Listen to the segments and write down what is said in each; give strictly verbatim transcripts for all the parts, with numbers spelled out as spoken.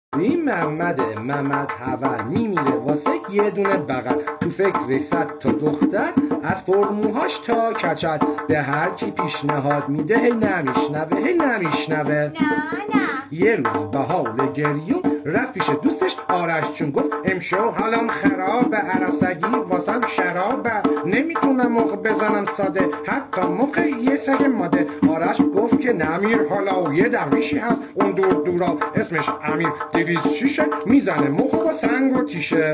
این محمده محمد حول میمیره واسه یه دونه بغل، تو فکر صد تا دختر از فرموهاش تا کچل، به هر کی پیشنهاد میده هی نمیشنوه هی نمیشنوه نه نه یه روز به حال گریون رفت پیش دوستش آرش چون گفت امشو حالم خرابه، عرصگی واسم شرابه، نمیتونم موقع بزنم ساده حتی موقع یه سگ ماده. آرش گفت که نمیر حالا یه درویشی هست اون دور دورا اسمش امیر، دویز شیشه میزنه مخ و سنگ و تیشه.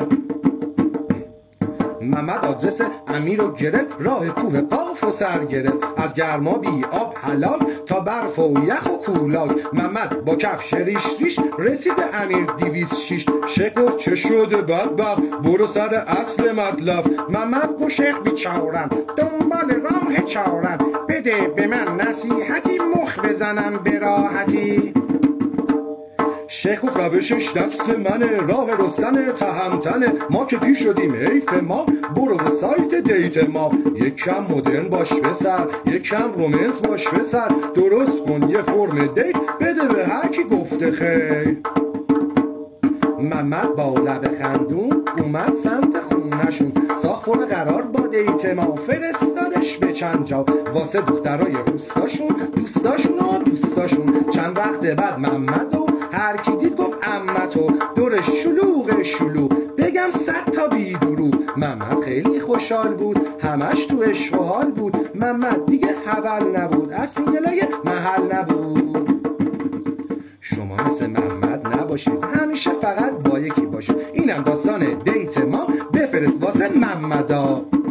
محمد آدرس امیر رو گرفت، راه کوه قاف و سر گرفت، از گرما بی آب حلاک تا برف و یخ و کولاک. محمد با کفش ریش ریش رسید به امیر دیویز شیش، شیخ گفت چه شده بدبخت برو سر اصل مطلب. محمد گفت شیخ بیچارم دنبال راه چارم، بده به من نصیحتی مخ بزنم به راحتی. شیخ گفت روشش دست منه، راه رستم تهمتنه، ما که پیر شدیم حیف ما، برو به سایت دیت ما، یک کم مدرن باش پسر یک کم رومنس باش پسر، درست کن یه فرم دیت بده به هر کی گفته خیر. محمد با لب خندون اومد سمت خونشون، ساخت فرم قرار با دیت ما، فرستادش به چند جا واسه دخترای روستاشون دوستاشون و دوستاشون. چند وقت بعد محمد و هر کی دید گفت عمتو، دور شلوغ شلوغ بگم صد تا بی درو. محمد خیلی خوشحال بود همش تو عشق و حال بود، محمد دیگه حول نبود از سینگلای محل نبود. شما مثل محمد نباشید همیشه فقط با یکی باشید، اینم داستان دیت ما، بفرست واسه محمدا.